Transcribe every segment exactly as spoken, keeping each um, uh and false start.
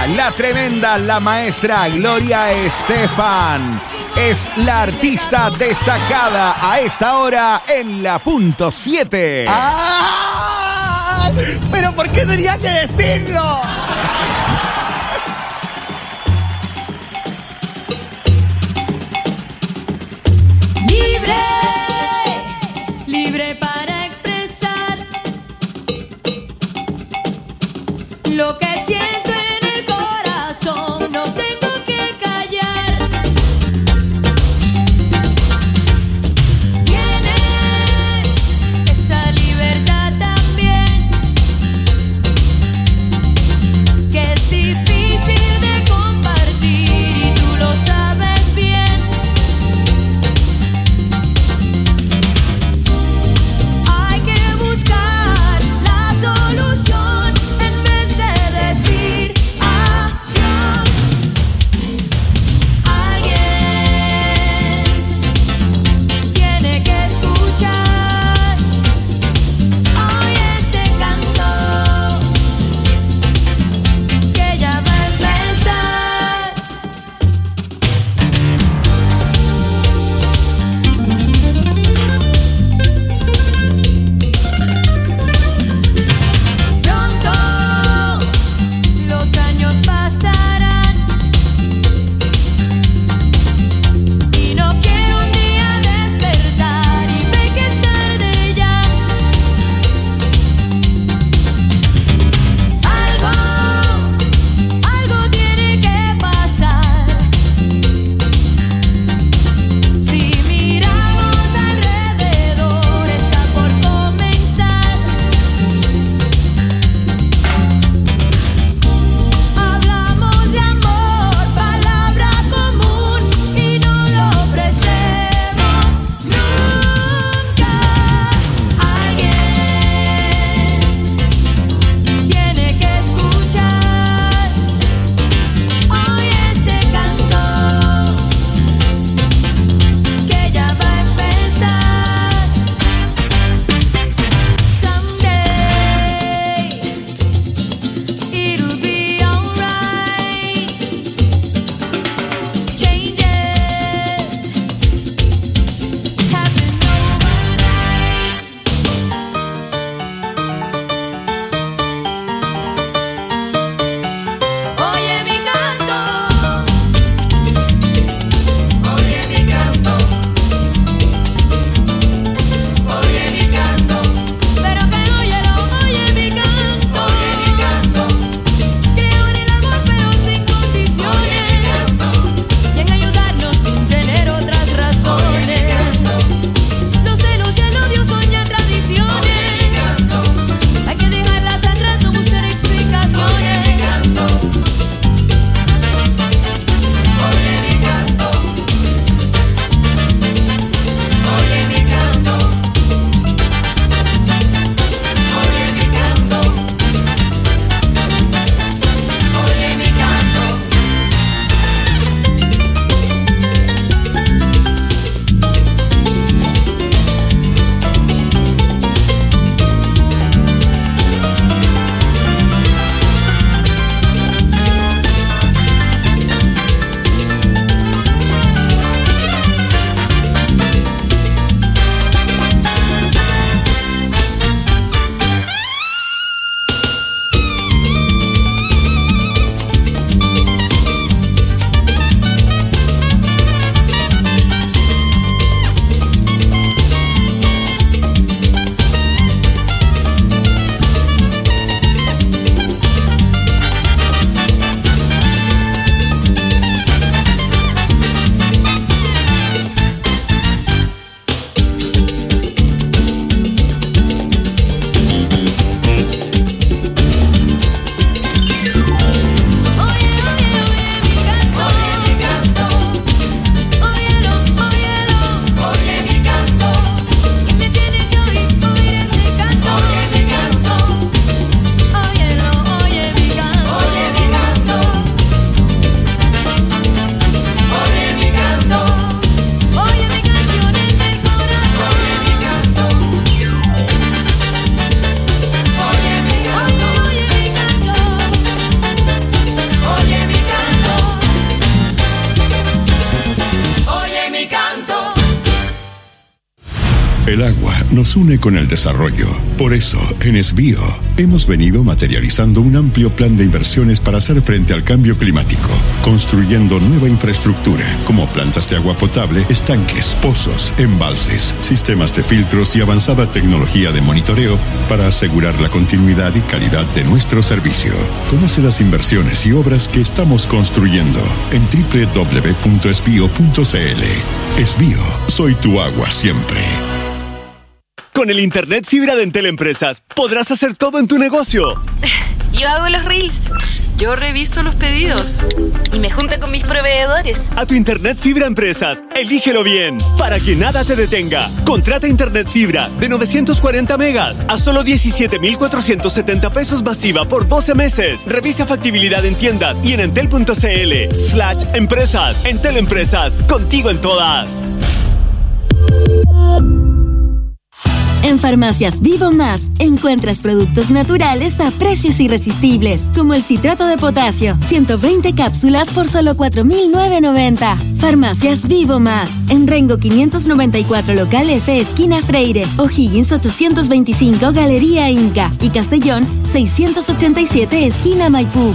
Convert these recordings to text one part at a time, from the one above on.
ella, la tremenda, la maestra Gloria Estefan. Es la artista destacada a esta hora en la punto siete. ¡Ah! ¿Pero por qué tenía que decirlo? Libre, libre para expresar lo que siento en el corazón, no tengo que callar. Tiene esa libertad también, que es difícil de compartir y tú lo sabes bien. Hay que buscar la solución en vez de decir El agua nos une con el desarrollo. Por eso, en Esbío, hemos venido materializando un amplio plan de inversiones para hacer frente al cambio climático, construyendo nueva infraestructura, como plantas de agua potable, estanques, pozos, embalses, sistemas de filtros y avanzada tecnología de monitoreo para asegurar la continuidad y calidad de nuestro servicio. Conoce las inversiones y obras que estamos construyendo en doble u doble u doble u punto esbio punto c l. Esbío, soy tu agua siempre. Con el internet fibra de Entel Empresas, podrás hacer todo en tu negocio. Yo hago los reels. Yo reviso los pedidos. Y me junto con mis proveedores. A tu internet fibra Empresas, elígelo bien, para que nada te detenga. Contrata internet fibra de novecientos cuarenta megas a solo diecisiete mil cuatrocientos setenta pesos masiva por doce meses. Revisa factibilidad en tiendas y en entel punto c l slash empresas. Entel Empresas, contigo en todas. En Farmacias Vivo Más encuentras productos naturales a precios irresistibles, como el citrato de potasio, ciento veinte cápsulas por solo cuatro mil novecientos noventa. Farmacias Vivo Más, en Rengo quinientos noventa y cuatro Local F, esquina Freire, O'Higgins ochocientos veinticinco, Galería Inca, y Castellón seiscientos ochenta y siete, esquina Maipú.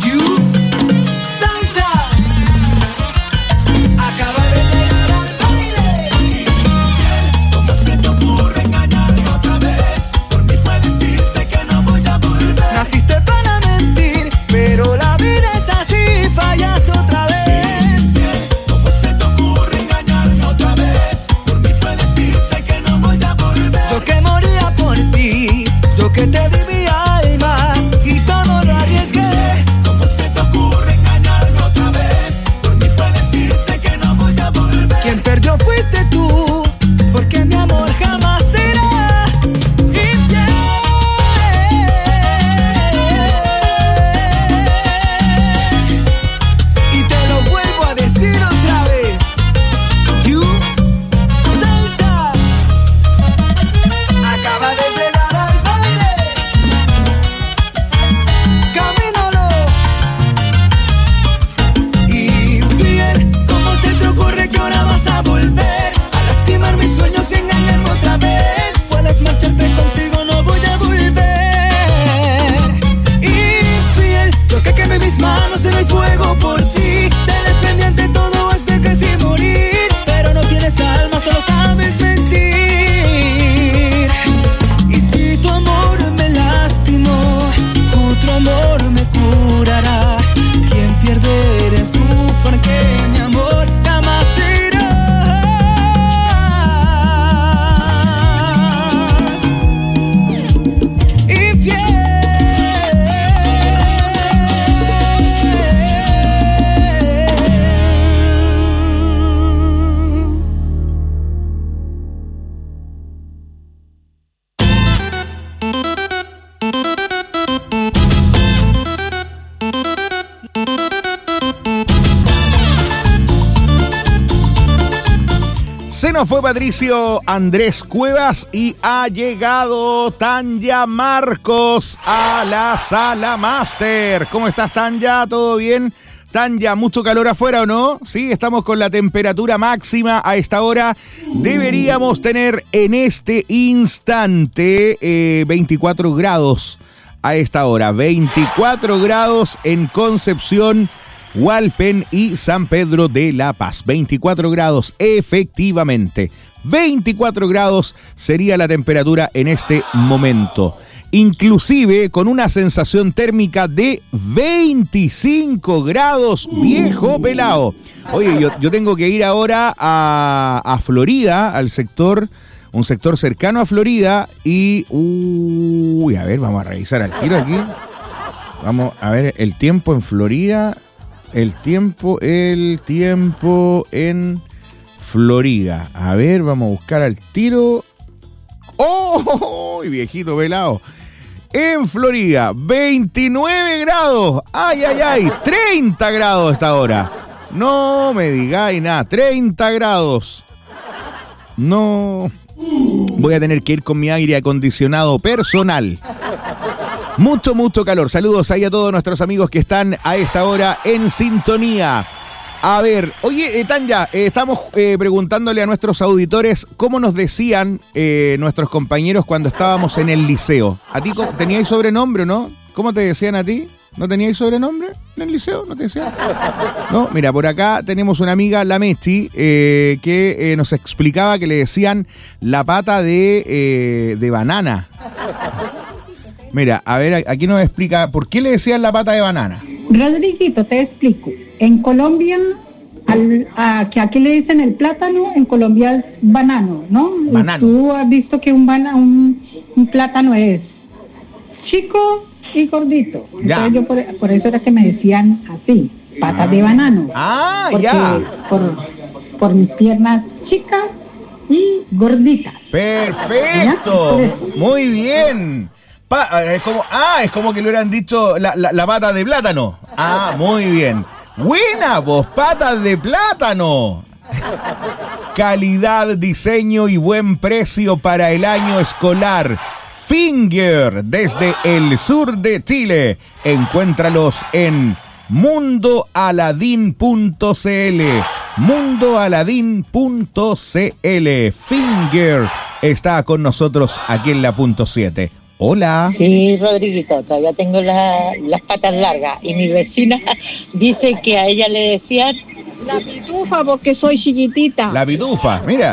Acaba de llegar al baile. nos fue Patricio Andrés Cuevas y ha llegado Tanya Marcos a la sala máster. ¿Cómo estás, Tanya? ¿Todo bien? Tanya, ¿mucho calor afuera o no? Sí, estamos con la temperatura máxima a esta hora. Deberíamos tener en este instante eh, veinticuatro grados a esta hora. veinticuatro grados en Concepción, Hualpén y San Pedro de la Paz. veinticuatro grados, efectivamente. veinticuatro grados sería la temperatura en este momento. Inclusive con una sensación térmica de veinticinco grados, viejo pelado. Oye, yo, yo tengo que ir ahora a, a Florida, al sector, un sector cercano a Florida y... Uy, a ver, vamos a revisar al tiro aquí. Vamos a ver el tiempo en Florida. El tiempo, el tiempo en Florida. A ver, vamos a buscar al tiro. ¡Oh! Viejito pelado. En Florida, veintinueve grados. ¡Ay, ay, ay! treinta grados esta hora. No me digáis nada. treinta grados. No. Voy a tener que ir con mi aire acondicionado personal. Mucho, mucho calor. Saludos ahí a todos nuestros amigos que están a esta hora en sintonía. A ver, oye, eh, Tanya, eh, estamos eh, preguntándole a nuestros auditores cómo nos decían eh, nuestros compañeros cuando estábamos en el liceo. ¿A ti teníais sobrenombre o no? ¿Cómo te decían a ti? ¿No teníais sobrenombre en el liceo? ¿No te decían? No, mira, por acá tenemos una amiga, la Mechi, eh, que eh, nos explicaba que le decían la pata de, eh, de banana. Mira, a ver, aquí nos explica por qué le decían la pata de banana. Rodriguito, te explico. En Colombia, al, a, que aquí le dicen el plátano, en Colombia es banano, ¿no? Banano. Tú has visto que un, bana, un, un plátano es chico y gordito. Ya. Entonces yo por, por eso era que me decían así, patas ah. de banano. Ah, porque ya. Por, por mis piernas chicas y gorditas. Perfecto. Muy bien. Pa, es como, ah, es como que le hubieran dicho la, la, la pata de plátano. Ah, muy bien. Buena, vos, patas de plátano. Calidad, diseño y buen precio para el año escolar. Finger, desde el sur de Chile. Encuéntralos en mundo aladín punto c l. mundo aladín punto c l. Finger está con nosotros aquí en la punto siete. Hola. Sí, Rodriguito, todavía tengo la, las patas largas y mi vecina dice que a ella le decían la pitufa porque soy chiquitita. La pitufa, mira.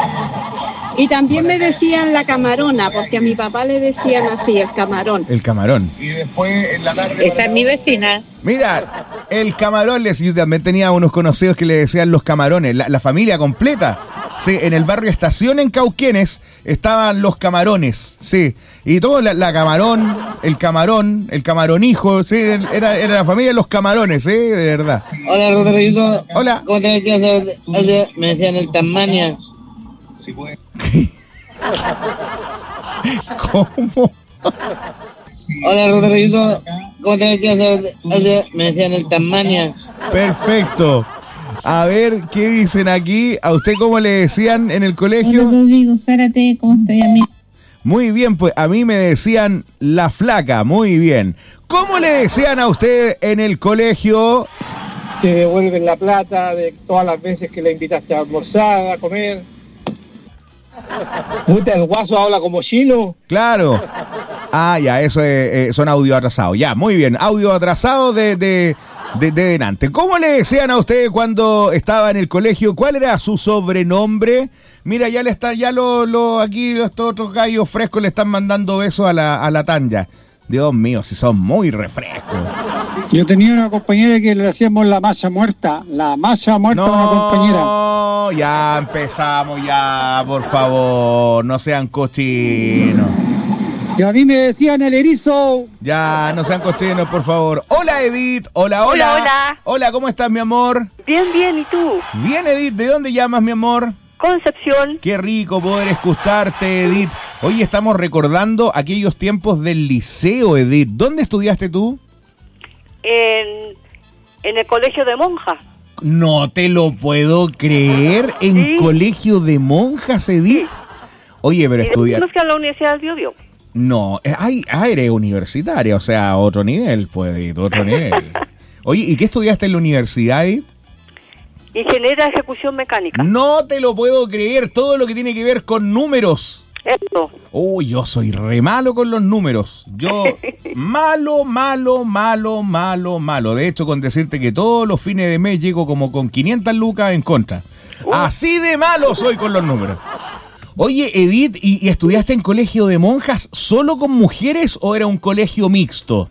Y también me decían la camarona porque a mi papá le decían así, el camarón. El camarón. Y después en la tarde... Esa es mi vecina. Mira, el camarón, yo también tenía unos conocidos que le decían los camarones, la, la familia completa. Sí, en el barrio Estación en Cauquenes estaban los camarones, sí. Y todo, la, la camarón, el camarón, el camaronijo, sí, era, era la familia de los camarones, sí, de verdad. Hola, Rodrigo. Hola. ¿Cómo te decías? Me decían el Tasmania. ¿Cómo? Hola, Rodrigo. ¿Cómo te decías? Me decían el Tasmania. Perfecto. A ver, ¿qué dicen aquí? ¿A usted cómo le decían en el colegio? Hola, Rodrigo, Zárate, ¿cómo estoy a mí? Muy bien, pues a mí me decían la flaca, muy bien. ¿Cómo le decían a usted en el colegio? Te devuelven la plata de todas las veces que le invitaste a almorzar, a comer. ¿Puta, el guaso habla como chino? Claro. Ah, ya, eso es, eh, son audio atrasados. Ya, muy bien, audio atrasado de... de De, de delante. ¿Cómo le decían a usted cuando estaba en el colegio? ¿Cuál era su sobrenombre? Mira, ya le está, ya lo, lo aquí estos otros gallos frescos le están mandando besos a la, a la Tanya. Dios mío, si son muy refrescos. Yo tenía una compañera que le hacíamos la masa muerta. La masa muerta no, a una compañera. No, ya empezamos, ya, por favor, no sean cochinos. Y a mí me decían el erizo. Ya, no sean cochinos, por favor. Hola, Edith. Hola, hola. Hola, hola. Hola, ¿cómo estás, mi amor? Bien, bien, ¿y tú? Bien, Edith. ¿De dónde llamas, mi amor? Concepción. Qué rico poder escucharte, Edith. Hoy estamos recordando aquellos tiempos del liceo, Edith. ¿Dónde estudiaste tú? En, en el colegio de monjas. No te lo puedo creer. ¿En Sí. colegio de monjas, Edith? Sí. Oye, pero Y estudiar... después me fui a la Universidad del Biobío. No, eh, ay, ah, eres universitaria, o sea, otro nivel, pues, Edith, otro nivel. Oye, ¿y qué estudiaste en la universidad, Edith? Ingeniera de ejecución mecánica. No te lo puedo creer, todo lo que tiene que ver con números. Eso. Uy, yo soy re malo con los números. Yo, malo, malo, malo, malo, malo. De hecho, con decirte que todos los fines de mes llego como con quinientas lucas en contra. Uh. Así de malo soy con los números. Oye, Edith, ¿y, y estudiaste en colegio de monjas solo con mujeres o era un colegio mixto?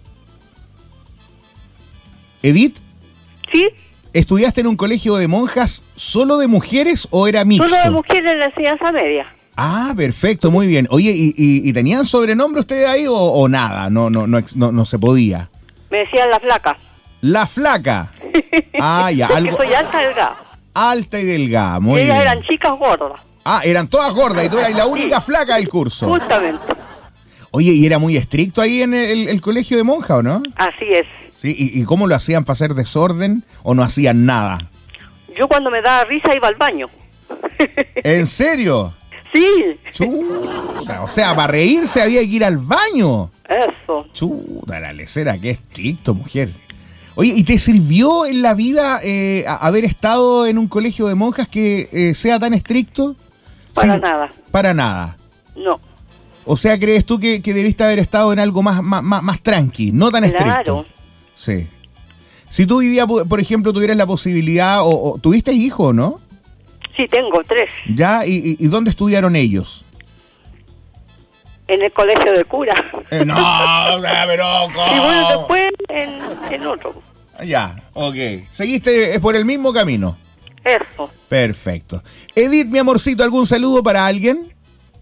Edith, ¿Sí? ¿estudiaste en un colegio de monjas solo de mujeres o era mixto? Solo de mujeres en la enseñanza media. Ah, perfecto, muy bien. Oye, ¿y, y, y tenían sobrenombre ustedes ahí o, o nada? No, no, no, ex- no, no se podía. Me decían la flaca. La flaca. Ah, ya, Que algo soy alta y delgada. alta y delgada, muy Ellas bien. eran chicas gordas. Ah, eran todas gordas y tú eras la única flaca del curso. Justamente. Oye, ¿y era muy estricto ahí en el, el colegio de monja o no? Así es. Sí, ¿y, y cómo lo hacían para hacer desorden o no hacían nada? Yo cuando me daba risa iba al baño. ¿En serio? Sí. Chuta, o sea, para reírse había que ir al baño. Eso. Chuta, la lecera, qué estricto, mujer. Oye, ¿y te sirvió en la vida eh, a- haber estado en un colegio de monjas que eh, sea tan estricto? Para Sí, nada. para nada. No. O sea, ¿crees tú que, que debiste haber estado en algo más, más, más, más tranqui, no tan estricto? Claro. Sí. Si tú hoy día, por por ejemplo, tuvieras la posibilidad, o, o tuviste hijos, ¿no? Sí, tengo tres. ¿Ya? ¿Y, y, y dónde estudiaron ellos? En el colegio de cura. Eh, no, pero ¿cómo? Y bueno, después en, en otro. Ya, ok. Seguiste eh, por el mismo camino. Eso. Perfecto. Edith, mi amorcito, ¿algún saludo para alguien?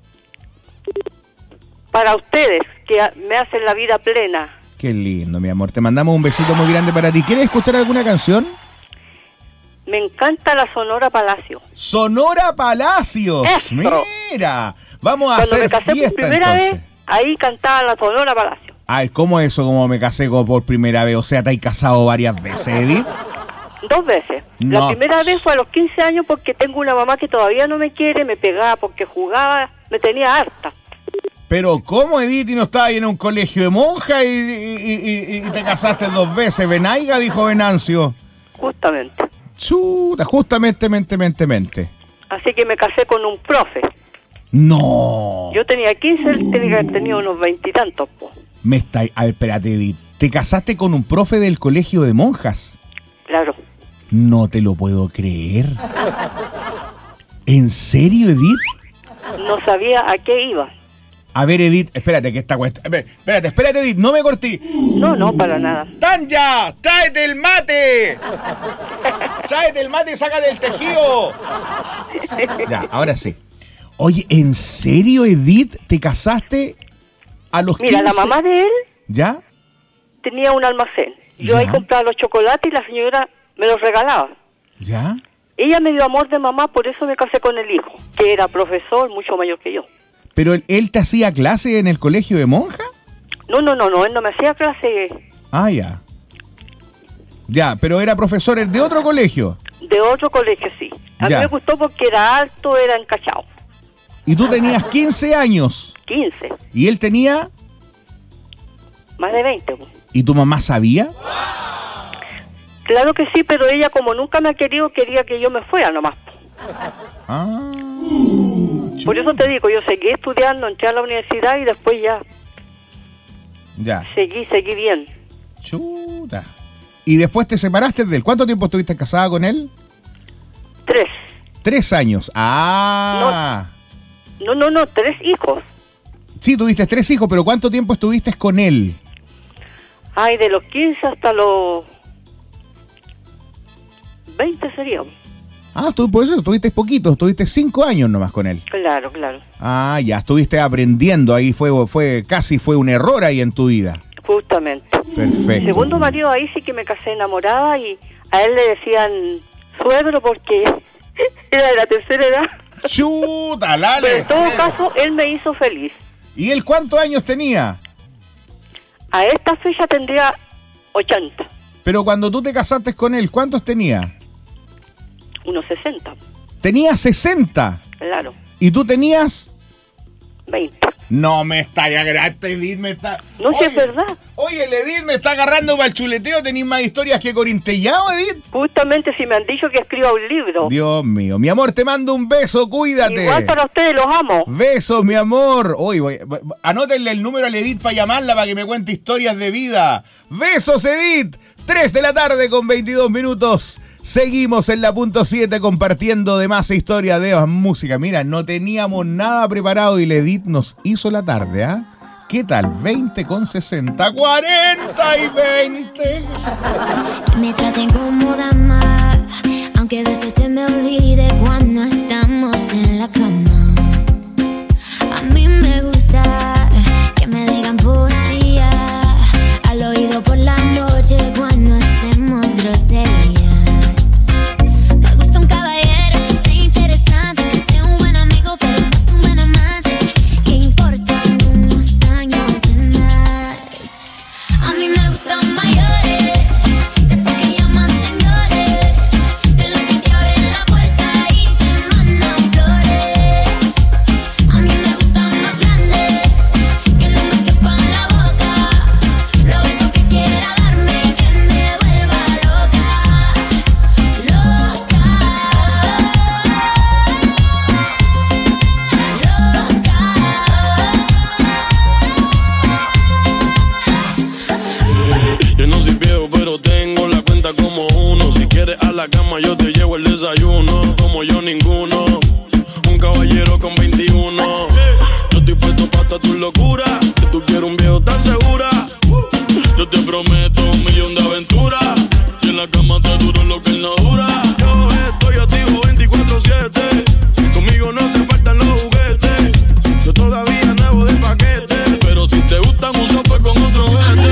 Para ustedes, que a- me hacen la vida plena. Qué lindo, mi amor. Te mandamos un besito muy grande para ti. ¿Quieres escuchar alguna canción? Me encanta la Sonora Palacio. Sonora Palacios. Eso. Mira, vamos a Cuando hacer me casé fiesta por primera entonces. vez, ahí cantaba la Sonora Palacio. Ay, ¿cómo eso? ¿Cómo me casé con- por primera vez? O sea, ¿te has casado varias veces, Edith? Dos veces. No. La primera vez fue a los quince años porque tengo una mamá que todavía no me quiere, me pegaba porque jugaba, me tenía harta. Pero ¿cómo, Edith, y no estabas ahí en un colegio de monjas y, y- y- y- y te casaste dos veces? Venaiga, dijo Venancio. Justamente. Chuta, justamente, mente, mente, mente. Así que me casé con un profe. No. Yo tenía quince, él tenía que haber tenido unos veintitantos. Po. Me está... A ver, espérate, Edith. ¿Te casaste con un profe del colegio de monjas? Claro. No te lo puedo creer. ¿En serio, Edith? No sabía a qué iba. A ver, Edith, espérate que esta cuesta. Espérate, espérate, Edith, no me cortí. No, no, para nada. ¡Tanya! ¡Tráete el mate! ¡Tráete el mate y sácate el tejido! Ya, ahora sí. Oye, ¿en serio, Edith, te casaste a los Mira, la quince? mamá de él ¿Ya? tenía un almacén. Yo Ya. ahí compraba los chocolates y la señora me los regalaba. ¿Ya? Ella me dio amor de mamá, por eso me casé con el hijo, que era profesor mucho mayor que yo. ¿Pero él, él te hacía clase en el colegio de monja? No, no, no, no, él no me hacía clase Ah, ya. Ya, pero era profesor de otro colegio. de otro colegio, sí. A Ya. mí me gustó porque era alto, era encachado. Y tú tenías quince años. quince, Y él tenía... más de veinte. Pues. ¿Y tu mamá sabía? Claro que sí, pero ella como nunca me ha querido, quería que yo me fuera nomás. Ah. Por eso te digo, yo seguí estudiando, entré a la universidad y después ya Ya. seguí, seguí bien. Chuta. ¿Y después te separaste de él? ¿Cuánto tiempo estuviste casada con él? Tres. Tres años. Ah. No, no, no, tres hijos. Sí, tuviste tres hijos, pero ¿cuánto tiempo estuviste con él? Ay, de los quince hasta los veinte sería. Ah, tú, por eso estuviste poquito, estuviste cinco años nomás con él. Claro, claro. Ah, ya, estuviste aprendiendo ahí, fue, fue, casi fue un error ahí en tu vida. Justamente. Perfecto. Segundo marido, ahí sí que me casé enamorada y a él le decían suegro porque era de la tercera edad. Chuta, la Pero en todo lecera. caso, él me hizo feliz. ¿Y él cuántos años tenía? A esta fecha tendría ochenta. Pero cuando tú te casaste con él, ¿cuántos tenía? Unos sesenta. Tenía sesenta. Claro. ¿Y tú tenías? veinte. No me está agarrando, Edith me está... No, si es verdad. Oye, el Edith me está agarrando para el chuleteo. ¿Tenís más historias que Corintellado, Edith? Justamente si me han dicho que escriba un libro. Dios mío. Mi amor, te mando un beso, cuídate. Igual para ustedes, los amo. Besos, mi amor. Oye, voy, voy, anótenle el número a Edith para llamarla para que me cuente historias de vida. Besos, Edith. tres de la tarde con veintidós minutos. Seguimos en la punto siete compartiendo de más historia de música. Mira, no teníamos nada preparado y la Edith nos hizo la tarde, ¿ah? ¿eh? ¿Qué tal? veinte con sesenta, cuarenta y veinte. Me traten como dama, aunque a veces se me olvide cuando estamos en la cama. A mí me gusta que me digan poesía al oído por la noche cuando hacemos groserías. La cama yo te llevo el desayuno, como yo ninguno, un caballero con veintiuno. Yo estoy puesto para tu locura, que tú quieres un viejo tan segura. Yo te prometo un millón de aventuras, y en la cama te duro lo que él no dura. Yo estoy activo veinticuatro siete, conmigo no se faltan los juguetes. Yo todavía nuevo de paquete, pero si te gustan un sope con otro vete.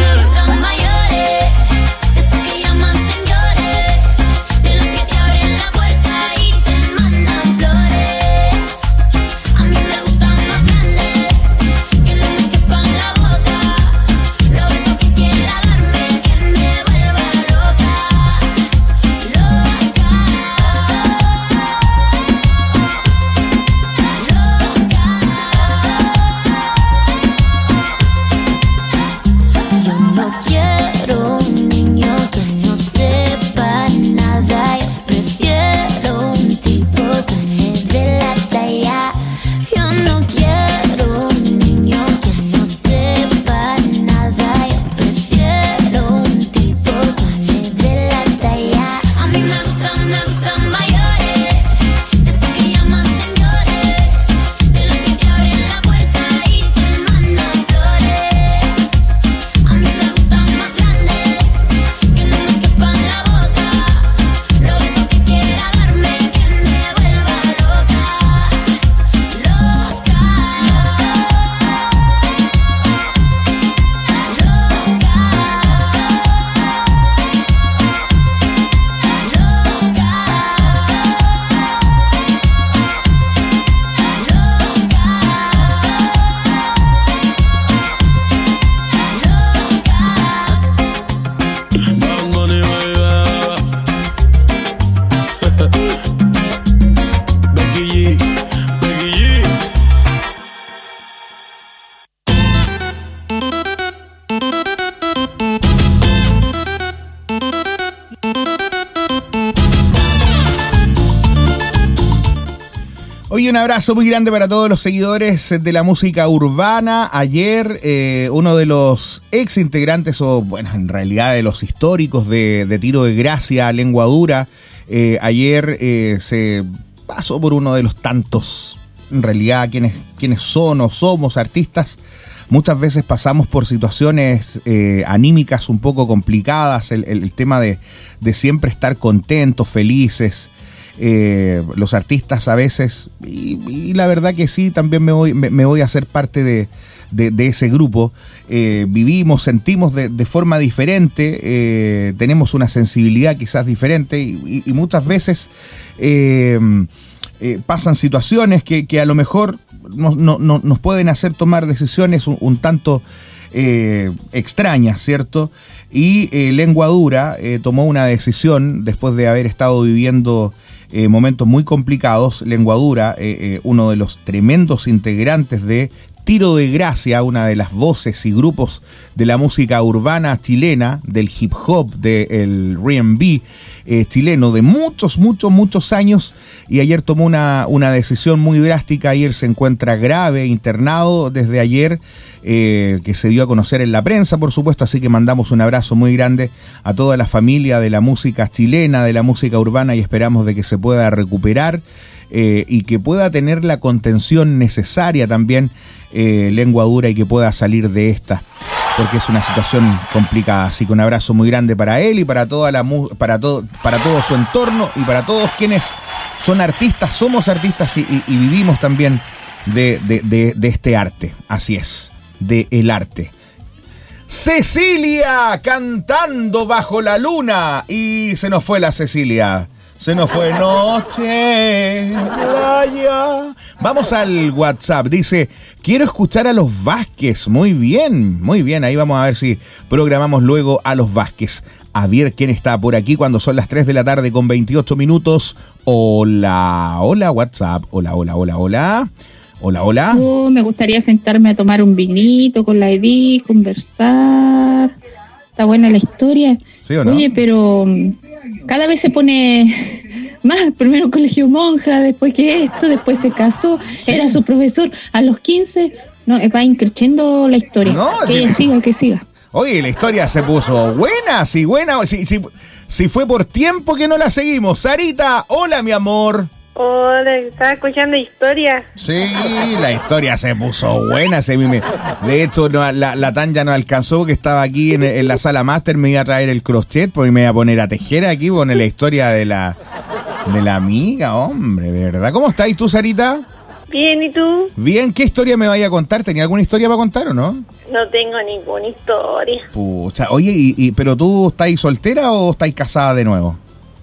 Oye, un abrazo muy grande para todos los seguidores de la música urbana. Ayer eh, uno de los ex integrantes, o bueno, en realidad de los históricos de, de Tiro de Gracia, Lengua Dura, eh, ayer eh, se pasó por uno de los tantos, en realidad, quienes, quienes son o somos artistas. Muchas veces pasamos por situaciones eh, anímicas un poco complicadas, el, el, el tema de, de siempre estar contentos, felices. Eh, los artistas a veces, y, y la verdad que sí, también me voy, me, me voy a hacer parte de, de, de ese grupo. Eh, vivimos, sentimos de, de forma diferente, eh, tenemos una sensibilidad quizás diferente y, y, y muchas veces eh, eh, pasan situaciones que, que a lo mejor nos, no, no, nos pueden hacer tomar decisiones un, un tanto eh, extrañas, ¿cierto? Y eh, Lengua Dura eh, tomó una decisión después de haber estado viviendo eh, momentos muy complicados. Lengua Dura, eh, eh, uno de los tremendos integrantes de Tiro de Gracia, una de las voces y grupos de la música urbana chilena, del hip hop, del R and B eh, chileno de muchos, muchos, muchos años, y ayer tomó una, una decisión muy drástica. Ayer se encuentra grave, internado desde ayer, eh, que se dio a conocer en la prensa, por supuesto, así que mandamos un abrazo muy grande a toda la familia de la música chilena, de la música urbana, y esperamos de que se pueda recuperar eh, y que pueda tener la contención necesaria también eh, Lengua Dura, y que pueda salir de esta, porque es una situación complicada. Así que un abrazo muy grande para él y para toda la para todo para todo su entorno y para todos quienes son artistas, somos artistas y, y, y vivimos también de, de, de, de este arte. Así es, de el arte. Cecilia cantando Bajo la Luna, y se nos fue la Cecilia. Se nos fue noche, playa. Vamos al WhatsApp. Dice, quiero escuchar a los Vázquez. Muy bien, muy bien. Ahí vamos a ver si programamos luego a los Vázquez. A ver quién está por aquí cuando son las tres de la tarde con veintiocho minutos. Hola, hola WhatsApp. Hola, hola, hola, hola. Hola, hola. Oh, me gustaría sentarme a tomar un vinito con la Edith, conversar. Está buena la historia. ¿Sí o no? Oye, pero cada vez se pone más. Primero colegio monja, después que esto, después se casó, sí. Era su profesor. A los quince, no, va increciendo la historia. No, que sí. siga, que siga. Oye, la historia se puso buena, sí, buena. Si, si, si fue por tiempo que no la seguimos. Sarita, hola, mi amor. Hola, estaba escuchando historia. Sí, la historia se puso buena. Se me, de hecho, no, la, la Tanya no alcanzó, que estaba aquí en, en la sala máster. Me iba a traer el crochet porque me iba a poner a tejer aquí con la historia de la, de la amiga, hombre, de verdad. ¿Cómo estás tú, Sarita? Bien, ¿y tú? Bien, ¿qué historia me vaya a contar? ¿Tenía alguna historia para contar o no? No tengo ninguna historia. Pucha, oye, y, y, ¿pero tú estás soltera o estás casada de nuevo?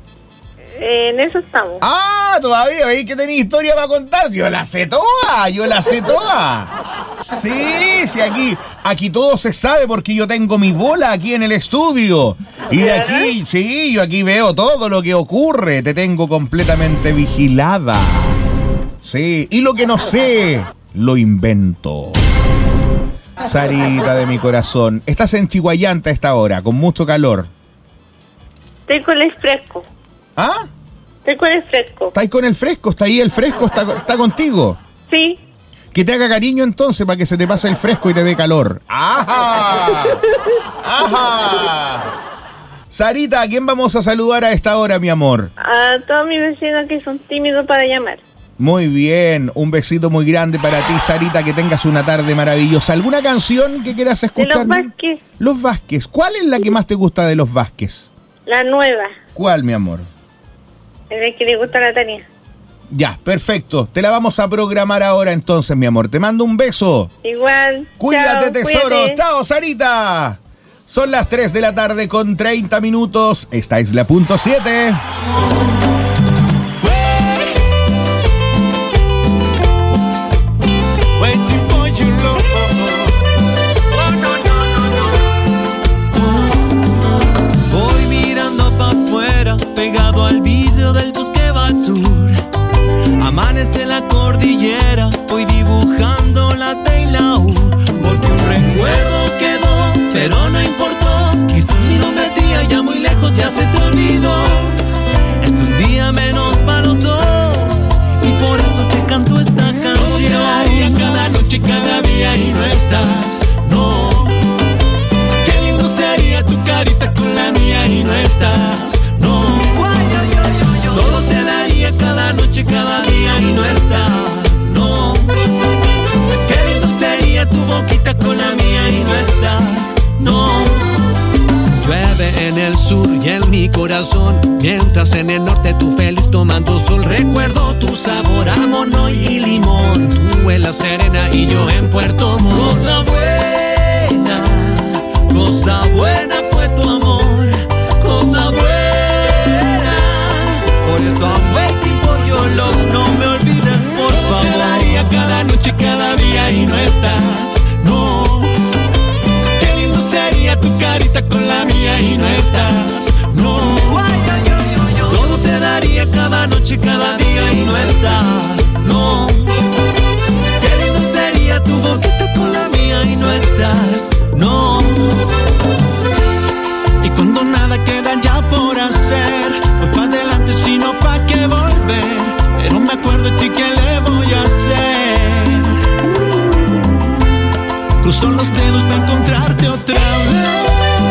En eso estamos. Ah, todavía veis que tenéis historia para contar. Yo la sé toda, yo la sé toda. Sí, sí, aquí, aquí todo se sabe porque yo tengo mi bola aquí en el estudio. Y de aquí, sí, yo aquí veo todo lo que ocurre. Te tengo completamente vigilada. Sí, y lo que no sé, lo invento. Sarita de mi corazón, estás en Chihuayante a esta hora, con mucho calor. Estoy con el fresco. ¿Ah? Estoy con el fresco. ¿Estás con el fresco? ¿Está ahí el fresco? ¿Está, está contigo? Sí. Que te haga cariño entonces para que se te pase el fresco y te dé calor. ¡Ajá! ¡Ajá! Sarita, ¿a quién vamos a saludar a esta hora, mi amor? A todos mis vecinos que son tímidos para llamar. Muy bien, un besito muy grande para ti, Sarita, que tengas una tarde maravillosa. ¿Alguna canción que quieras escuchar? De los Vázquez. Los Vázquez. ¿Cuál es la que más te gusta de los Vázquez? La nueva. ¿Cuál, mi amor? Es que le gusta a la Tania. Ya, perfecto. Te la vamos a programar ahora entonces, mi amor. Te mando un beso. Igual. Cuídate, chao, tesoro. cuídate. Chao, Sarita. Son las tres de la tarde con treinta minutos. Esta es la punto siete. Voy mirando pa' afuera, pegado al vidrio del bosque va al sur. Amanece la cordillera, voy dibujando la T y la U. Porque un recuerdo quedó, pero no importó. Quizás mi nombre tía ya muy lejos ya se te olvidó. Es un día menos para los dos, y por eso te canto esta canción. No cada noche, cada día y no estás, no. Qué lindo sería tu carita con la mía y no estás, no. Todo te daría cada noche, cada día y no estás, no. Qué lindo sería tu boquita con la mía y no estás, no. Llueve en el sur y en mi corazón, mientras en el norte tú feliz tomando sol. Recuerdo tu sabor a mono y limón, tú en la Serena y yo en Puerto Montt. Cosa buena, cosa buena fue tu amor, cosa buena. Por eso I'm waiting for your love, no me olvides por favor. Te daría cada noche, cada día y no estás, no. carita con la mía y no estás. No, todo te daría cada noche, cada día y no estás. No, qué lindo sería tu boquita con la mía y no estás. No, y cuando nada queda ya por hacer, pues pa' adelante sino pa' qué volver. Pero me acuerdo de ti, ¿qué le voy a hacer? Uh, cruzo los dedos para encontrarte otra vez.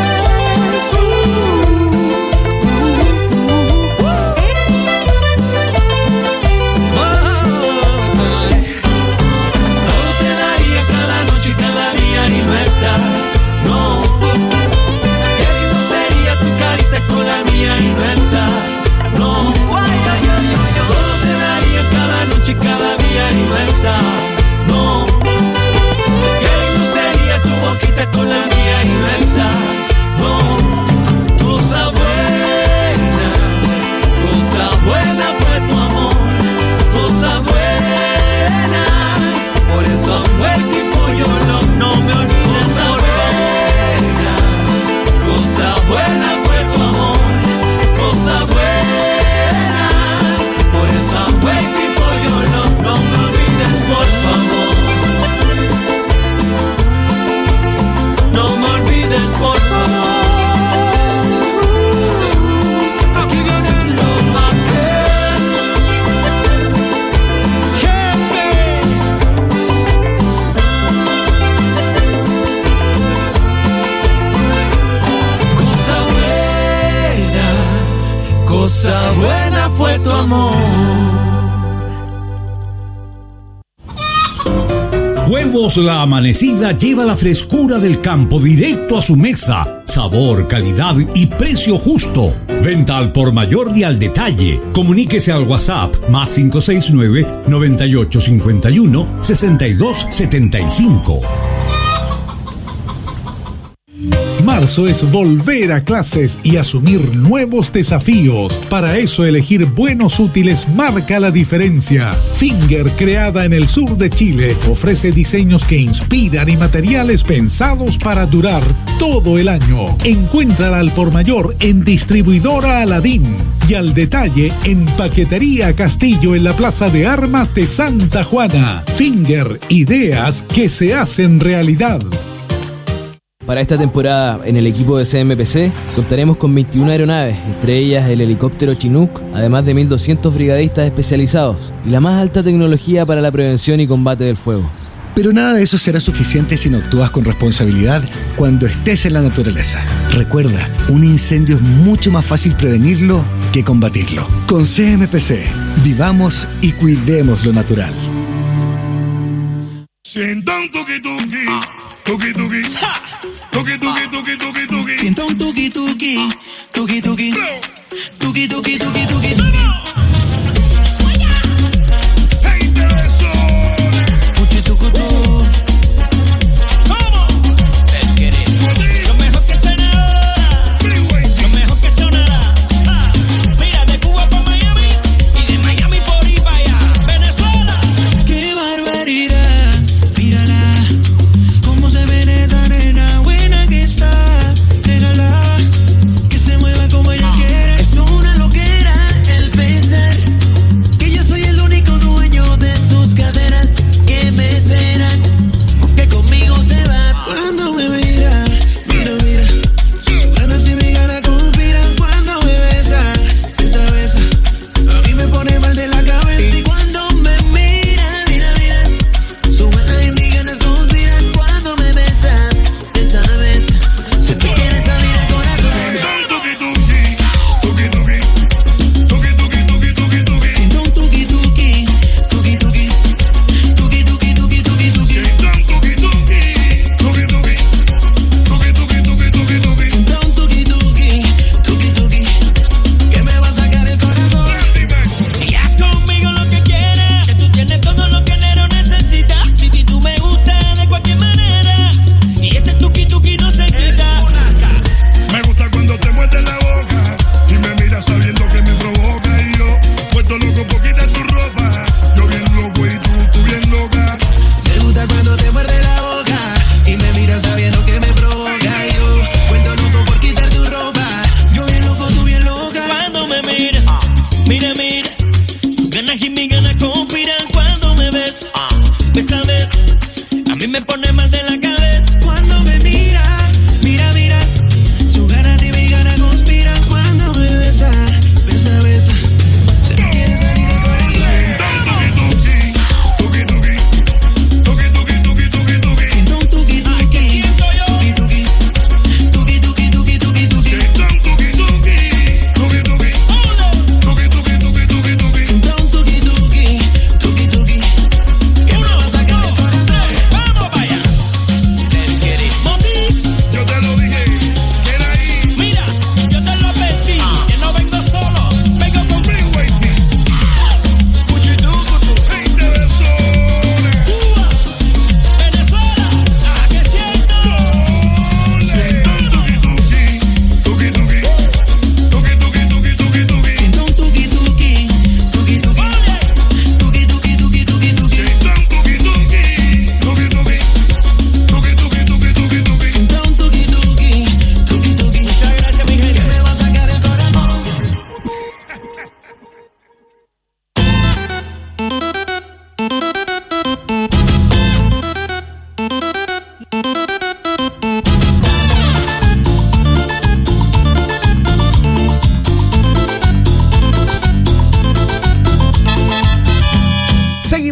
Cada día y no estás, no. Qué lindo sería tu boquita con la mía y no estás, no. Cosa buena, cosa buena fue tu amor, cosa buena. Por eso vuelta y pollo no, no me olvides. Cosa buena, cosa buena fue tu amor, cosa buena. Por eso vuelta y no me olvides, por favor. No me olvides, por favor. Aquí vienen los Vázquez. Jefe. Cosa buena, cosa buena fue tu amor. Huevos La Amanecida lleva la frescura del campo directo a su mesa. Sabor, calidad y precio justo. Venta al por mayor y al detalle. Comuníquese al WhatsApp más cinco seis nueve, nueve ocho cinco uno, seis dos siete cinco. Marzo es volver a clases y asumir nuevos desafíos. Para eso, elegir buenos útiles marca la diferencia. Finger, creada en el sur de Chile, ofrece diseños que inspiran y materiales pensados para durar todo el año. Encuéntrala al por mayor en Distribuidora Aladín y al detalle en Paquetería Castillo en la Plaza de Armas de Santa Juana. Finger, ideas que se hacen realidad. Para esta temporada, en el equipo de C M P C, contaremos con veintiuna aeronaves, entre ellas el helicóptero Chinook, además de mil doscientos brigadistas especializados y la más alta tecnología para la prevención y combate del fuego. Pero nada de eso será suficiente si no actúas con responsabilidad cuando estés en la naturaleza. Recuerda, un incendio es mucho más fácil prevenirlo que combatirlo. Con C M P C, vivamos y cuidemos lo natural. Siento un tuki tuki, tuki tuki, tuki tuki tuki tuki tuki. Siento un tuki tuki, tuki tuki, tuki tuki tuki tuki tuki. Es una loquera.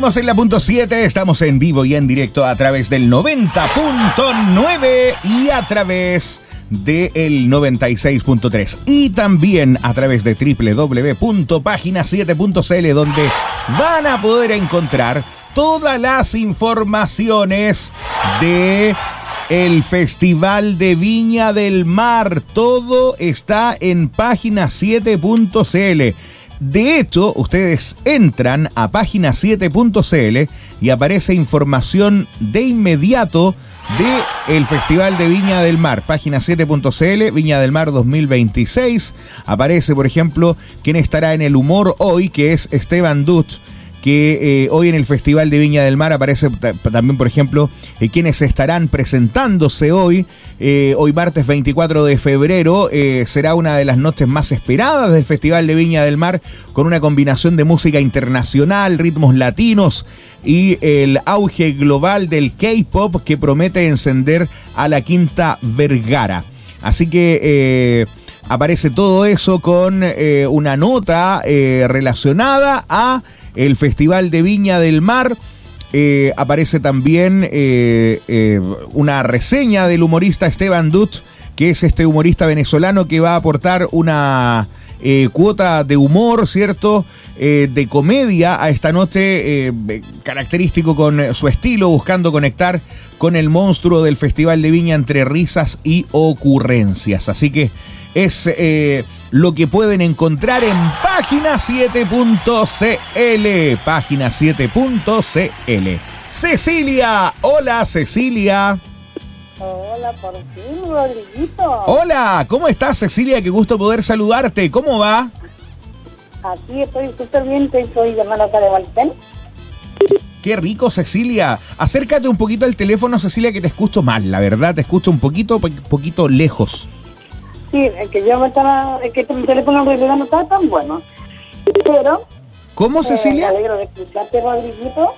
Seguimos en la punto siete, estamos en vivo y en directo a través del noventa punto nueve y a través del noventa y seis punto tres y también a través de doble u doble u doble u punto página siete punto c l, donde van a poder encontrar todas las informaciones de el Festival de Viña del Mar. Todo está en página siete punto c l. De hecho, ustedes entran a página siete punto c l y aparece información de inmediato de el Festival de Viña del Mar. Página siete punto c l, Viña del Mar dos mil veintiséis. Aparece, por ejemplo, quién estará en el humor hoy, que es Esteban Dutch, que eh, hoy en el Festival de Viña del Mar aparece t- también, por ejemplo, eh, quienes estarán presentándose hoy. Eh, hoy martes veinticuatro de febrero eh, será una de las noches más esperadas del Festival de Viña del Mar, con una combinación de música internacional, ritmos latinos y el auge global del K-pop que promete encender a la Quinta Vergara. Así que eh, aparece todo eso con eh, una nota eh, relacionada a el Festival de Viña del Mar. Eh, aparece también eh, eh, una reseña del humorista Esteban Dutch, que es este humorista venezolano que va a aportar una eh, cuota de humor, ¿cierto? Eh, de comedia a esta noche, eh, característico con su estilo, buscando conectar con el monstruo del Festival de Viña entre risas y ocurrencias. Así que es eh, lo que pueden encontrar en página siete punto c l. Página siete punto c l. Cecilia, hola Cecilia. Hola, por fin, Rodriguito. Hola, ¿cómo estás, Cecilia? Qué gusto poder saludarte. ¿Cómo va? Aquí estoy súper bien, te estoy llamando acá de Valpén. Qué rico, Cecilia. Acércate un poquito al teléfono, Cecilia, que te escucho mal, la verdad, te escucho un poquito, po- poquito lejos. Sí, es que yo me estaba, es que mi teléfono en realidad no está tan bueno. Pero... ¿Cómo, Cecilia? Eh, me alegro de escucharte, Rodriguito.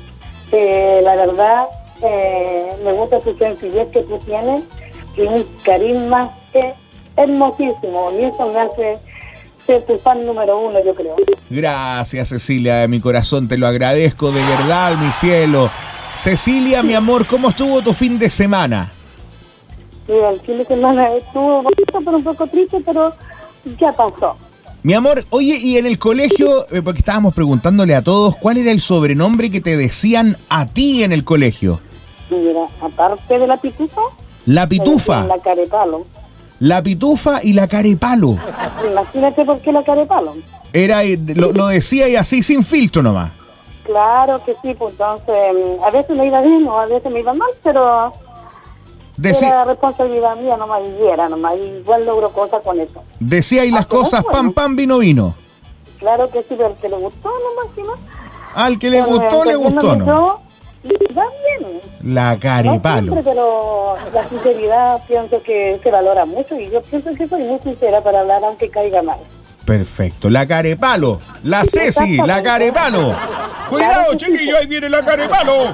Eh, la verdad, eh, me gusta tu sencillez que tú tienes y un carisma que hermosísimo. Y eso me hace ser tu fan número uno, yo creo. Gracias, Cecilia, de mi corazón, te lo agradezco de verdad, mi cielo. Cecilia, mi amor, ¿cómo estuvo tu fin de semana? Sí, el fin de semana estuvo bonito, pero un poco triste, pero ya pasó. Mi amor, oye, y en el colegio, eh, porque estábamos preguntándole a todos, ¿cuál era el sobrenombre que te decían a ti en el colegio? Mira, aparte de la pitufa... La pitufa. La carepalo. La pitufa y la carepalo. Imagínate por qué la carepalo. Era, eh, lo, lo decía y así, sin filtro nomás. Claro que sí, pues entonces, a veces me iba bien o a veces me iba mal, pero... Deci- era responsabilidad mía nomás y era nomás, y igual logro cosas con eso. Decía y las Aunque no es cosas, bueno. pam, pam, vino, vino. Claro que sí, pero al que le gustó nomás, ¿sí, no? Al que le Bueno, gustó, le entendiéndome gustó, ¿no? yo, y va bien. La No carepalo. siempre, pero la sinceridad pienso que se valora mucho y yo pienso que soy muy sincera para hablar aunque caiga mal. Perfecto, la carepalo. La Ceci, la carepalo. Cuidado, chiquillo, ahí viene la carepalo.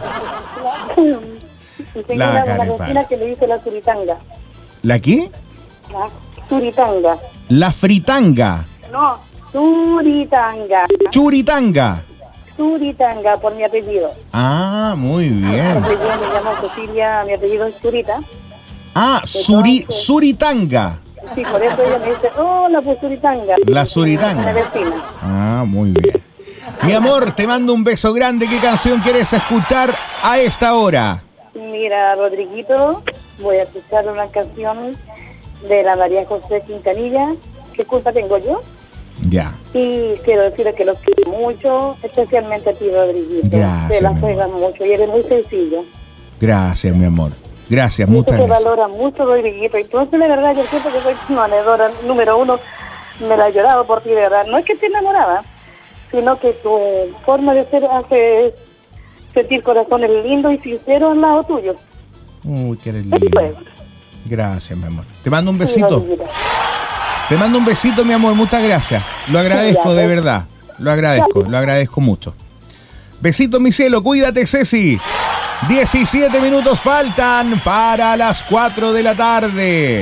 Y tengo La una, una carepalo. vecina que le dice la suritanga. ¿La qué? La suritanga. La fritanga. No, suritanga. Churitanga. Suritanga por mi apellido. Ah, muy Mi bien. apellido me llamo Cecilia, mi apellido es Zurita. Ah, suri, suritanga. Sí, por eso ella me dice, hola, pues Suritanga. La Suritanga. Una vecina. Ah, muy bien. Mi amor, te mando un beso grande. ¿Qué canción quieres escuchar a esta hora? Mira, Rodriguito, voy a escuchar una canción de la María José Quintanilla. ¿Qué culpa tengo yo? Ya. Y quiero decirle que los quiero mucho, especialmente a ti, Rodriguito. Gracias, Te la mi juegas mucho y eres muy sencillo. Gracias, mi amor. Gracias, Y eso muchas se gracias. valora mucho, Rodriguito. Entonces, de verdad, yo siento que soy tu manedora número uno. Me la he llorado por ti, de verdad. No es que esté enamorada, sino que tu forma de ser hace sentir corazones lindos y sinceros al lado tuyo. Uy, qué lindo. Gracias, mi amor. Te mando un besito. Sí, Rodriguito. Te mando un besito, mi amor. Muchas gracias. Lo agradezco, de verdad. Lo agradezco, lo agradezco mucho. Besito, mi cielo. Cuídate, Ceci. diecisiete minutos faltan para las cuatro de la tarde.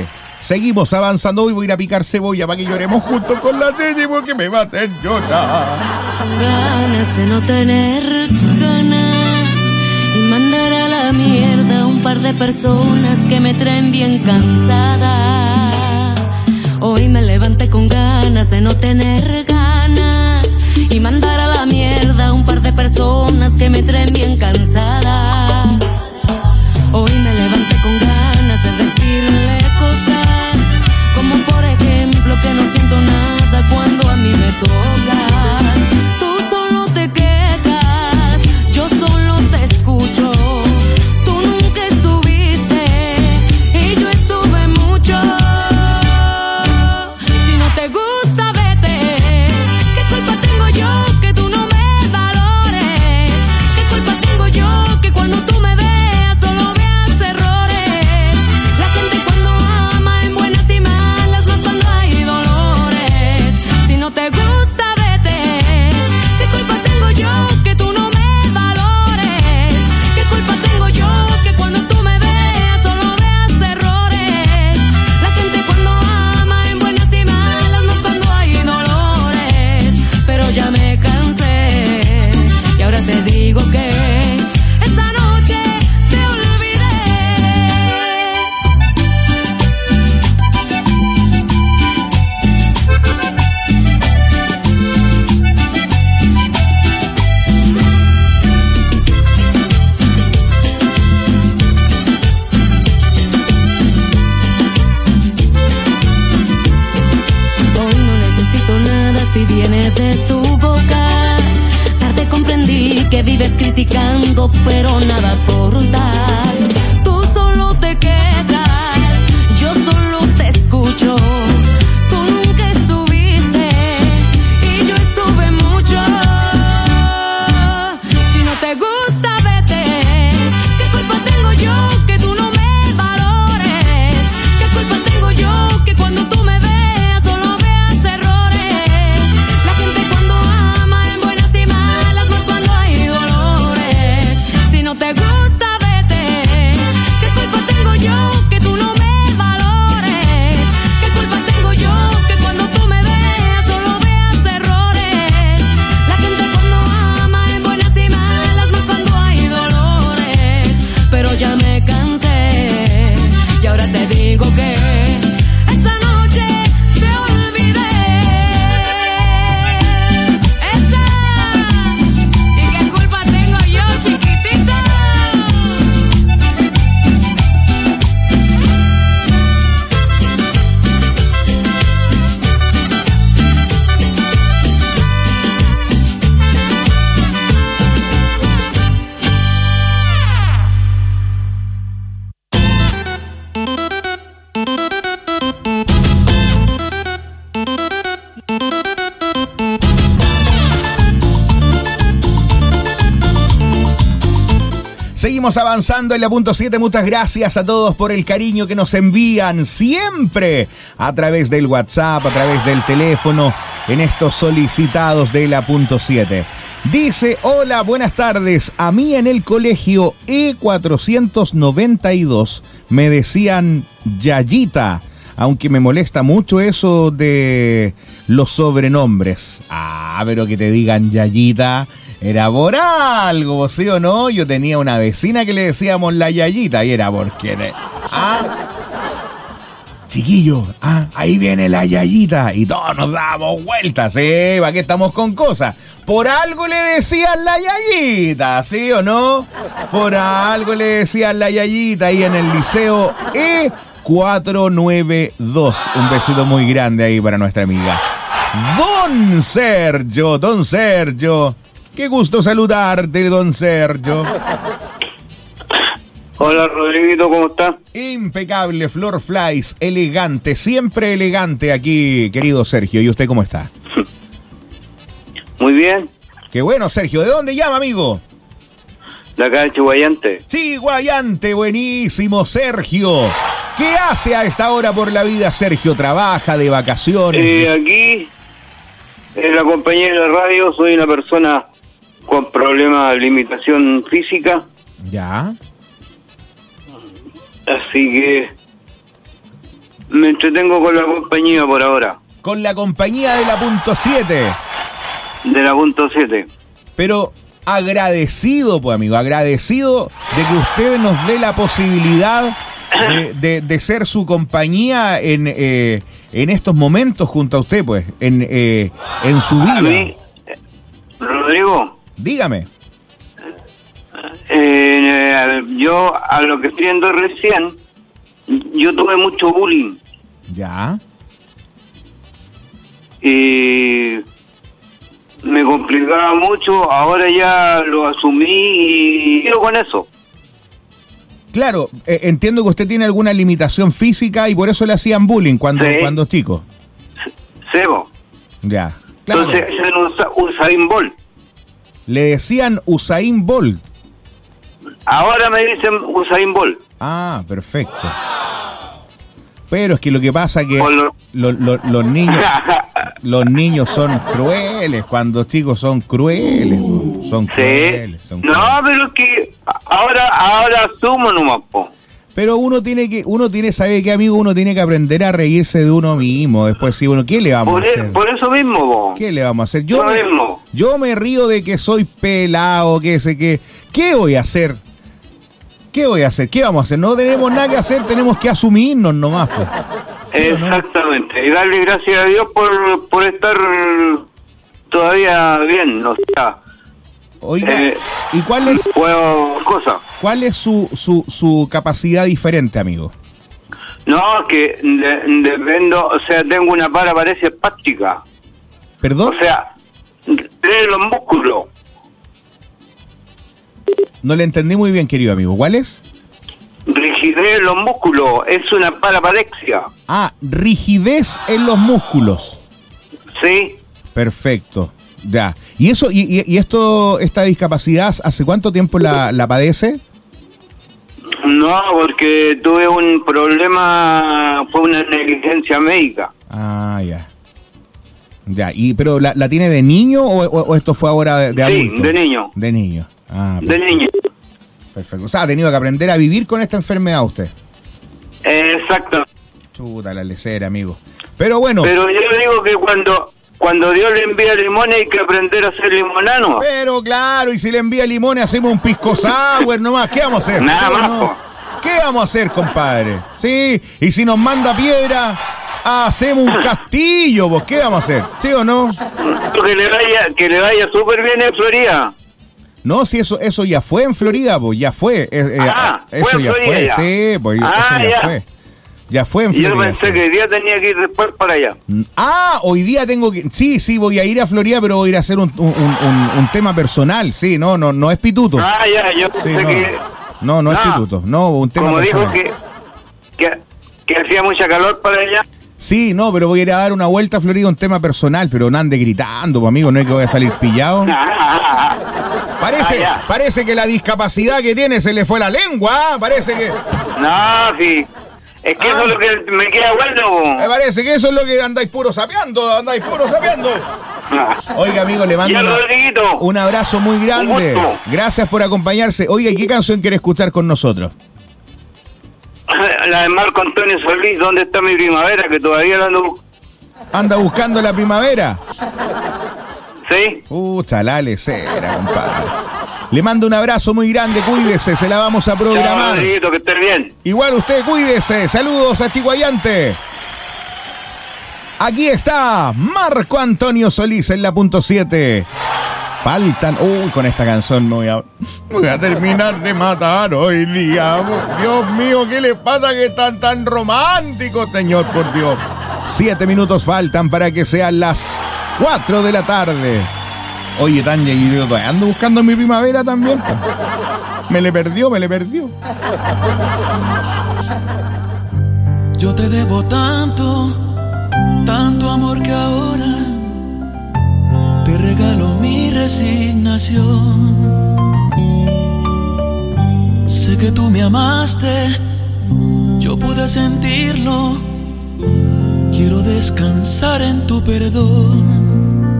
Seguimos avanzando. Hoy voy a ir a picar cebolla para que lloremos juntos con la Tini porque me va a hacer llorar. Ganas de no tener ganas y mandar a la mierda a un par de personas que me traen bien cansada. Hoy me levanté con ganas de no tener ganas y mandar a la mierda a un par de personas que me traen bien cansada. Hoy me levanté con ganas de decirle cosas como por ejemplo que no siento nada cuando a mí me tocas. Tú solo te quejas, yo solo te escucho. Tú nunca estuviste y yo estuve mucho. Si no te gusta, vete. ¿Qué culpa tengo yo que tú no me valores? ¿Qué culpa tengo yo que cuando tú me veas solo veas errores? La gente cuando ama en buenas y malas, más cuando hay dolores. Si no te gusta, vete. ¿Qué culpa tengo yo que tú no me valores? ¿Qué culpa tengo yo que cuando tú me veas solo veas errores? La gente cuando ama en buenas y malas, más cuando hay dolores. Pero ya me cansé y ahora te digo que esta noche te olvidé. Hoy no necesito nada si viene de tu boca. Tarde comprendí que vives criticando, pero nada aportas. Tú solo te quedas, yo solo te escucho. Tú nunca estuviste y yo estuve mucho. Si no te gusta, vete. ¿Qué culpa tengo yo que tú no me valores? ¿Qué culpa tengo yo que cuando tú me veas solo veas errores? La gente cuando ama en buenas y malas, más cuando hay dolores. Si no te gusta, vete. ¿Qué culpa tengo yo que tú no me valores? ¿Qué culpa tengo yo que cuando tú me veas solo veas errores? La gente cuando ama en buenas y malas, más cuando hay dolores. Pero ya me cansé y ahora te digo que esta noche te olvidé. Esa. ¿Y qué culpa tengo yo, chiquitito? Seguimos avanzando en la punto siete. Muchas gracias a todos por el cariño que nos envían siempre a través del WhatsApp, a través del teléfono, en estos solicitados de la punto siete. Dice, hola, buenas tardes. A mí en el colegio E cuatrocientos noventa y dos me decían Yayita, aunque me molesta mucho eso de los sobrenombres. Ah, pero que te digan Yayita era por algo, ¿sí o no? Yo tenía una vecina que le decíamos la Yayita y era porque... De... Ah, chiquillo, ah, ahí viene la Yayita y todos nos damos vueltas, ¿sí? ¿Para qué estamos con cosas? Por algo le decían la Yayita, ¿sí o no? Por algo le decían la Yayita ahí en el liceo E cuatrocientos noventa y dos. Un besito muy grande ahí para nuestra amiga Don Sergio, Don Sergio. Qué gusto saludarte, Don Sergio. Hola, Rodriguito, ¿cómo estás? Impecable, Flor Flies, elegante, siempre elegante aquí, querido Sergio. ¿Y usted cómo está? Muy bien. Qué bueno, Sergio. ¿De dónde llama, amigo? De acá de Chihuayante. Chihuayante, buenísimo, Sergio. ¿Qué hace a esta hora por la vida, Sergio? ¿Trabaja, de vacaciones? Eh, aquí, en la compañía de la radio, soy una persona con problemas de limitación física. Ya. Así que me entretengo con la compañía por ahora. Con la compañía de la punto siete. De la punto siete. Pero agradecido, pues amigo, agradecido de que usted nos dé la posibilidad de, de, de ser su compañía en, eh, en estos momentos junto a usted, pues, en, eh, en su vida. A mí, Rodrigo. Dígame. Eh, yo, a lo que estoy viendo recién, yo tuve mucho bullying. Ya. Y me complicaba mucho, ahora ya lo asumí y quiero con eso. Claro, eh, entiendo que usted tiene alguna limitación física y por eso le hacían bullying cuando, Sí. cuando chico. Sebo. Ya. Claro. Entonces, ese no usa, Usain Bolt. Le decían Usain Bolt. Ahora me dicen Usain Bolt. Ah, perfecto. Pero es que lo que pasa es que Con lo- lo- lo- los niños los niños son crueles, cuando chicos son crueles, son crueles, son No, pero es que ahora, ahora asumo nomás, po. Pero uno tiene que, uno tiene, ¿sabe qué, amigo? Uno tiene que aprender a reírse de uno mismo. Después, sí, bueno, ¿qué le vamos Por, a e- hacer? por eso mismo, po. ¿Qué le vamos a hacer? Yo Por me, eso mismo. yo me río de que soy pelado, que sé qué. ¿Qué voy a hacer? ¿Qué voy a hacer? ¿Qué vamos a hacer? No tenemos nada que hacer, tenemos que asumirnos nomás, pues. Exactamente. Y darle gracias a Dios por, por estar todavía bien, o sea. Oiga, eh, ¿y cuál es, puedo, cosa? cuál es su, su, su capacidad diferente, amigo? No, que de- dependo, o sea, tengo una para parece espástica. ¿Perdón? O sea, tiene los músculos. No le entendí muy bien, querido amigo. ¿Cuál es? Rigidez en los músculos, es una paraparexia. Ah, rigidez en los músculos. Sí. Perfecto. Ya. ¿Y eso, y, y, y esto, esta discapacidad, hace cuánto tiempo la, la padece? No, porque tuve un problema, fue una negligencia médica. Ah, ya. Ya, y pero ¿la, la tiene de niño o, o- o esto fue ahora de, de Sí, adulto? de niño. De niño. Ah, De niño. perfecto. O sea, ha tenido que aprender a vivir con esta enfermedad usted. Exacto. Chuta la lecera, amigo. Pero bueno. Pero yo digo que cuando cuando Dios le envía limones hay que aprender a ser limonano. Pero claro, y si le envía limones hacemos un pisco sour nomás. ¿Qué vamos a hacer? Nada ¿Sí o más, no? po. ¿Qué vamos a hacer, compadre? Sí, y si nos manda piedra, hacemos un castillo, pues. ¿Qué vamos a hacer? ¿Sí o no? Que le vaya, que le vaya súper bien en Florida. No, si eso eso ya fue en Florida, pues ya fue. Eh, eh, Ah, eso fue en ya Florida fue, ya. sí, pues Ah, eso ya, ya. fue. Ya fue en Y yo Florida. pensé sí. que hoy día tenía que ir después para allá. Ah, hoy día tengo que... Sí, sí, voy a ir a Florida, pero voy a ir a hacer un, un, un- un tema personal. Sí, no, no, no es pituto. Ah, ya, yo Sí, pensé no. que... No, no es Ah, pituto. No, un tema Como dijo personal. que, que, que hacía mucha calor para allá. Sí, no, pero voy a ir a dar una vuelta a Florida, un tema personal, pero no ande gritando, pues, amigo, no es que voy a salir pillado. Parece, Ah, ya. parece que la discapacidad que tiene se le fue la lengua, ¿ah? Parece que... No, sí. Es que eso es lo que me queda bueno. Me parece que eso es lo que andáis puro sapeando, andáis puro sapeando. Oiga, amigo, le mando Ya, una- Rodriguito. un abrazo muy grande. Un gusto. Gracias por acompañarse. Oiga, ¿y qué canción quiere escuchar con nosotros? La de Marco Antonio Solís, ¿dónde está mi primavera? Que todavía la ando buscando. ¿Anda buscando la primavera? ¿Sí? Uh, chalale, cera, compadre. Le mando un abrazo muy grande, cuídese, se la vamos a Chao, programar. Rodriguito, que estés bien. Igual usted, cuídese. Saludos a Chihuayante. Aquí está Marco Antonio Solís en la punto siete. Faltan... Uy, con esta canción me voy a... Voy a terminar de matar hoy día. Dios mío, ¿qué le pasa que están tan románticos, señor? Por Dios. Siete minutos faltan para que sean las cuatro de la tarde. Oye, Tanya, y yo ando buscando mi primavera también. Me le perdió, me le perdió. Yo te debo tanto, tanto amor que ahora te regalo mi resignación. Sé que tú me amaste, yo pude sentirlo. Quiero descansar en tu perdón.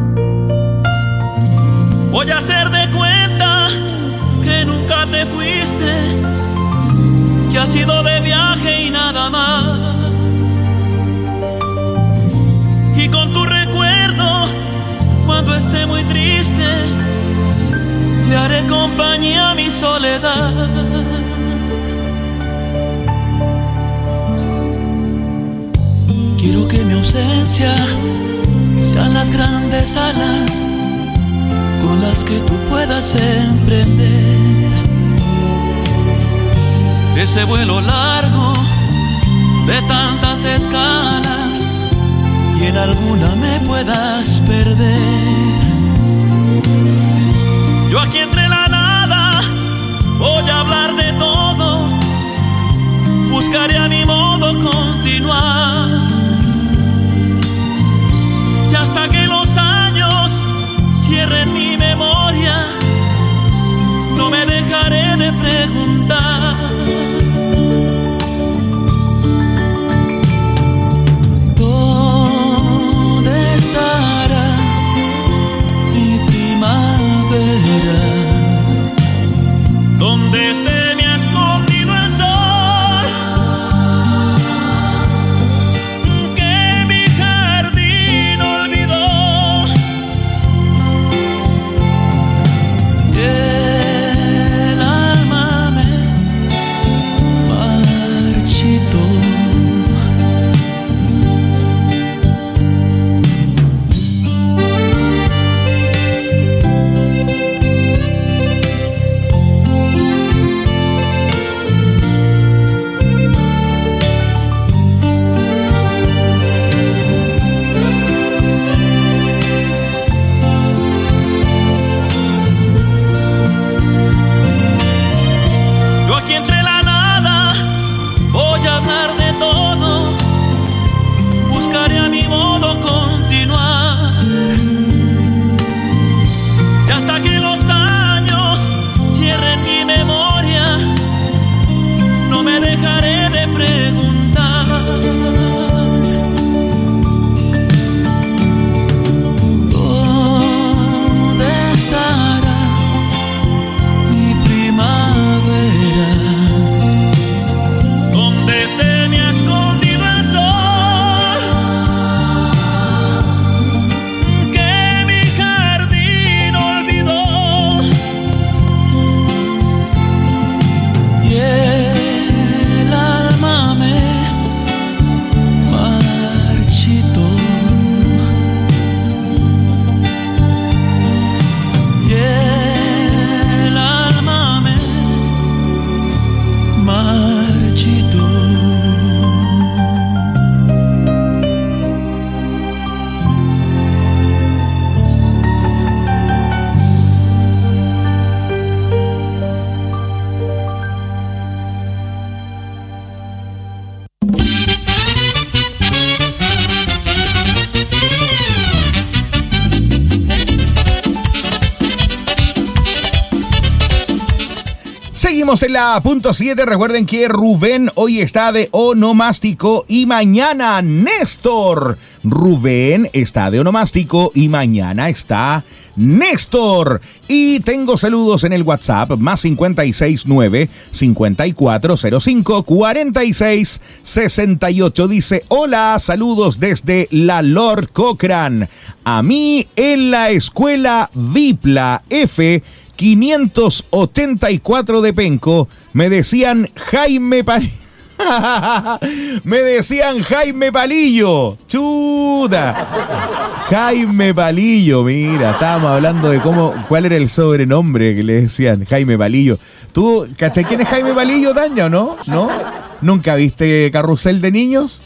Voy a hacer de cuenta que nunca te fuiste, que has ido de viaje y nada más. soledad. Quiero que mi ausencia sean las grandes alas con las que tú puedas emprender ese vuelo largo de tantas escalas y en alguna me puedas perder. Yo aquí entre la nada voy a hablar de todo, buscaré a mi modo continuar y hasta que los años cierren mi memoria no me dejaré de preguntar. ¿Dónde estará mi primavera? ¿Dónde se me ha escondido el sol? Que mi jardín olvidó. El alma me marchitó. Yo aquí entre la nada voy a hablar de todo, buscaré a mi modo continuar y hasta que los años cierren mi memoria no me dejaré de preguntar. ¿Dónde estará mi primavera? ¿Dónde se me ha escondido el sol? Que mi jardín olvidó. Y el alma me marchitó. Y el alma me marchitó. Seguimos en la punto siete. Recuerden que Rubén hoy está de onomástico y mañana Néstor. Rubén está de onomástico y mañana está Néstor. Y tengo saludos en el WhatsApp, más cincuenta y seis nueve, cincuenta y cuatro cero cinco, cuarenta y seis sesenta y ocho. Dice, hola, saludos desde la Lord Cochrane. A mí en la escuela Vipla F quinientos ochenta y cuatro de Penco me decían Jaime Palillo. Me decían Jaime Palillo. Chuta. Jaime Palillo, mira, estábamos hablando de cómo, cuál era el sobrenombre que le decían, Jaime Palillo. ¿Tú, cachai quién es Jaime Palillo, Tania, o no? ¿No? ¿Nunca viste Carrusel de Niños?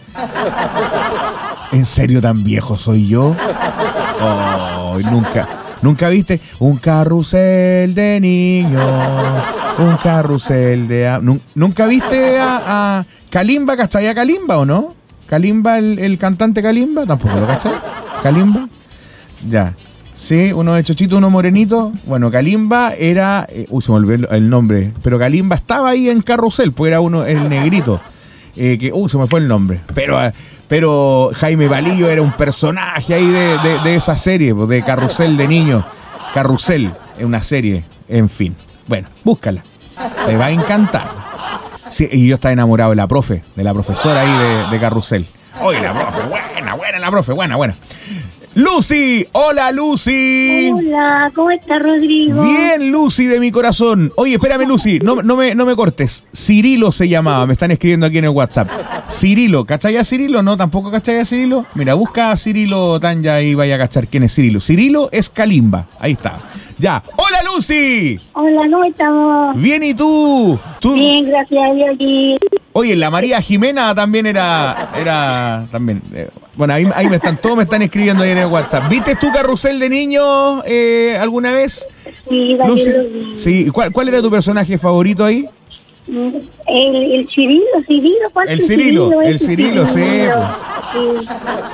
¿En serio tan viejo soy yo? Oh, nunca. ¿Nunca viste? Un carrusel de niños, un carrusel de... ¿Nunca viste a, a Kalimba? ¿Cachai a Kalimba o no? ¿Kalimba, el, el cantante Kalimba? Tampoco lo cachai. ¿Kalimba? Ya. Sí, uno de chochito, uno morenito. Bueno, Kalimba era... Eh, uy, se me olvidó el nombre. Pero Kalimba estaba ahí en carrusel, pues era uno, el negrito. Eh, que, uh, se me fue el nombre. Pero... Eh, Pero Jaime Palillo era un personaje ahí de, de, de esa serie, de Carrusel de Niños. Carrusel, es una serie, en fin. Bueno, búscala. Te va a encantar. Sí, y yo estaba enamorado de la profe, de la profesora ahí de, de Carrusel. Oye, la profe, buena, buena la profe, buena, buena. Lucy, hola Lucy. Hola, ¿cómo está Rodrigo? Bien, Lucy de mi corazón. Oye, espérame Lucy, no, no, me, no me cortes. Cirilo se llamaba, me están escribiendo aquí en el WhatsApp. Cirilo, ¿cachai a Cirilo? No, tampoco cachai a Cirilo. Mira, busca a Cirilo Tanya y vaya a cachar quién es Cirilo. Cirilo es Kalimba, ahí está. Ya, hola Lucy. Hola, ¿cómo estamos? Bien, ¿y tú? ¿Tú? Bien, gracias a Dios aquí. Oye, la María Jimena también era, era también, eh, bueno, ahí, ahí me están, todos me están escribiendo ahí en el WhatsApp. ¿Viste tu Carrusel de niños eh, alguna vez? Sí, Lucy? lo vi. Sí, ¿cuál, ¿cuál era tu personaje favorito ahí? El, el Cirilo, Cirilo, ¿cuál El es Cirilo, el ese Cirilo, sí. Sí.